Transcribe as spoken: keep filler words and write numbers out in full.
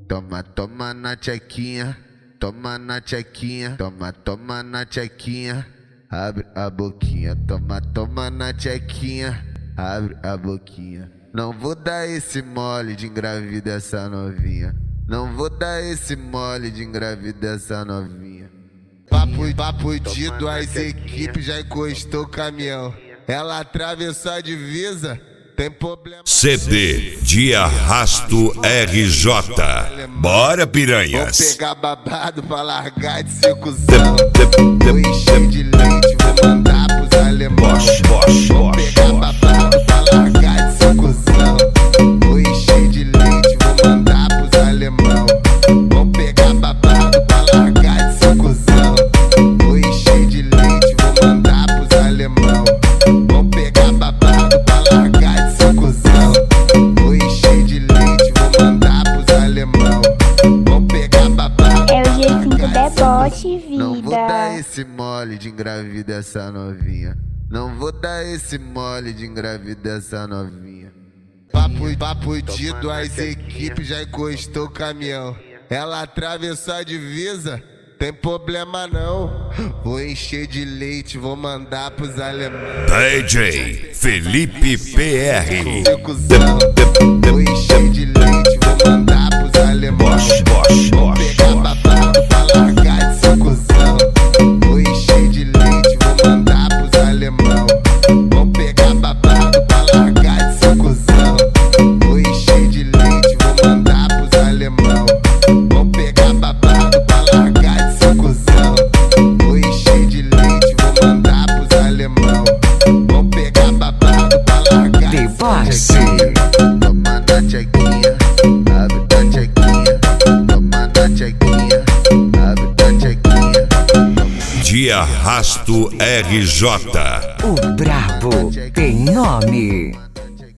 Toma, toma na tchequinha, toma na tchequinha, toma, toma na tchequinha, abre a boquinha, toma, toma na tchequinha, abre a boquinha. Não vou dar esse mole de engravida essa novinha, não vou dar esse mole de engravida essa novinha. Papo, papo de duas equipes, já encostou o caminhão. Ela atravessou a divisa, tem problema. C D de Arrasto R J. Bora, piranhas. Vou pegar babado pra largar de ser cuzão. Vou encher de leite, vou mandar pros alemães. Vou pegar babado pra largar de ser cuzão. Vou encher de leite, vou mandar pros alemães. Vou pegar babado pra largar de ser cuzão. Vou encher de leite, vou mandar pros alemães. Vou pegar babado pra largar de ser cuzão. Vou encher de leite, vou mandar pros alemães. Vou pegar babado. É o jeitinho do deboche, vida. Não vou dar esse mole de engravida essa novinha, não vou dar esse mole de engravida essa novinha. Papo, papo de duas equipes, já encostou o caminhão. Ela atravessou a divisa, tem problema não. Vou encher de leite, vou mandar pros alemães. D J Felipe P R. Vou encher de leite, vou mandar pros alemães. Vou pegar babado pra largar de ser cuzão. Vou encher de leite, vou mandar pros alemães. Vou pegar babado pra largar de ser cuzão. Vou encher de leite, vou mandar pros alemães. Vou pegar babado pra largar de ser cuzão. Vou encher de leite, vou mandar pros alemães. Vou pegar babado pra largar de ser cuzão. Toma na tchequinha, abre da tchequinha, toma na tchequinha, abre da tchequinha. De Arrasto R J. O brabo tem nome.